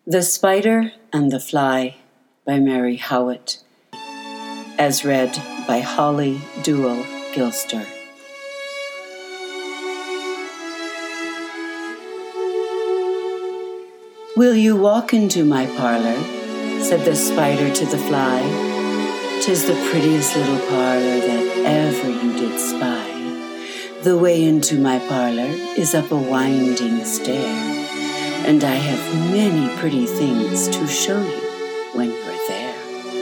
The Spider and the Fly by Mary Howitt, as read by Holly Duell Gilster. "Will you walk into my parlor?" said the spider to the fly. "'Tis the prettiest little parlor that ever you did spy. The way into my parlor is up a winding stair, and I have many pretty things to show you when you're there."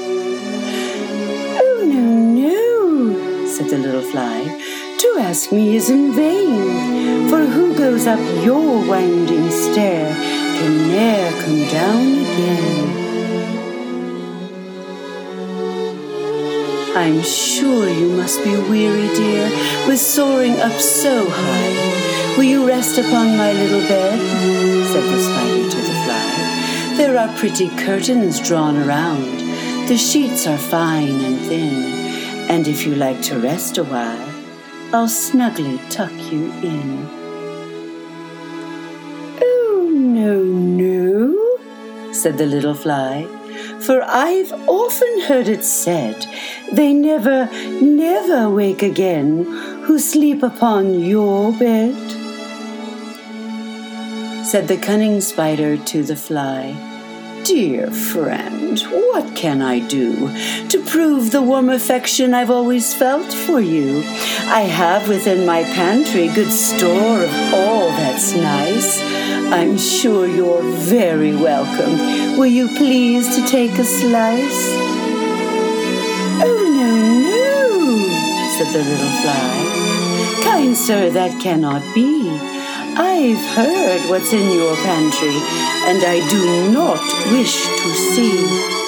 "Oh, no," said the little fly. "To ask me is in vain, for who goes up your winding stair can ne'er come down again." "I'm sure you must be weary, dear, with soaring up so high. Will you rest upon my little bed?" said the spider to the fly. "There are pretty curtains drawn around. The sheets are fine and thin, and if you like to rest a while, I'll snugly tuck you in." "Oh, no," said the little fly, "for I've often heard it said, they never wake again who sleep upon your bed." Said the cunning spider to the fly, "Dear friend, what can I do to prove the warm affection I've always felt for you? I have within my pantry good store of all that's nice. I'm sure you're very welcome. Will you please to take a slice?" "Oh, no," said the little fly. "Kind sir, that cannot be. I've heard what's in your pantry, and I do not wish to see."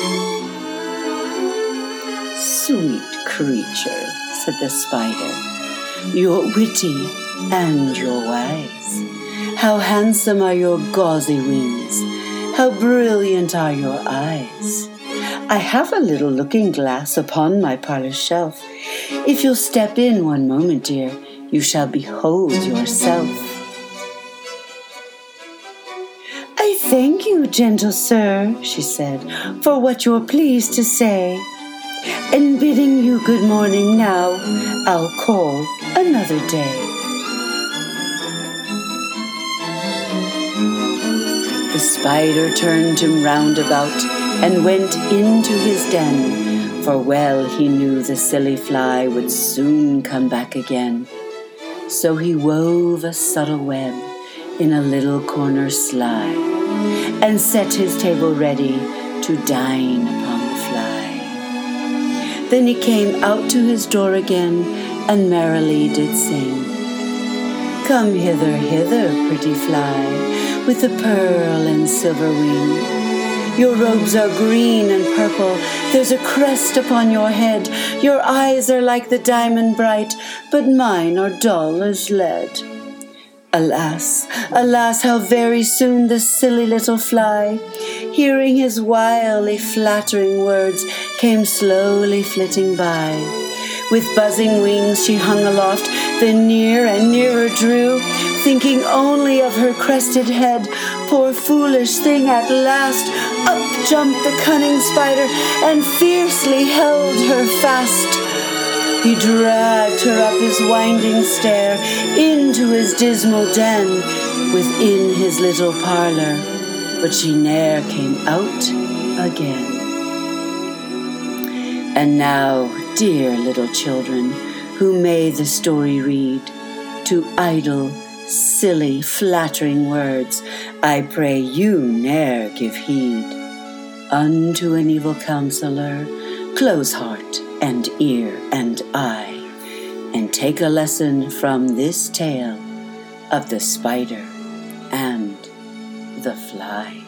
"Sweet creature," said the spider, "you're witty and you're wise. How handsome are your gauzy wings, how brilliant are your eyes. I have a little looking glass upon my parlor shelf. If you'll step in one moment, dear, you shall behold yourself." "I thank you, gentle sir," she said, "for what you're pleased to say. And bidding you good morning now, I'll call another day." The spider turned him round about and went into his den, for well he knew the silly fly would soon come back again. So he wove a subtle web in a little corner sly, and set his table ready to dine upon the fly. Then he came out to his door again, and merrily did sing, "Come hither, hither, pretty fly, with the pearl and silver wing. Your robes are green and purple, there's a crest upon your head. Your eyes are like the diamond bright, but mine are dull as lead." Alas, alas, how very soon the silly little fly, hearing his wily flattering words, came slowly flitting by. With buzzing wings she hung aloft, then near and nearer drew, thinking only of her crested head. Poor foolish thing, at last up jumped the cunning spider and fiercely held her fast. He dragged her up his winding stair into his dismal den within his little parlor, but she ne'er came out again. And now, dear little children, who may the story read, to idle, silly, flattering words, I pray you ne'er give heed. Unto an evil counselor, close heart and ear and eye, and take a lesson from this tale of the spider and the fly.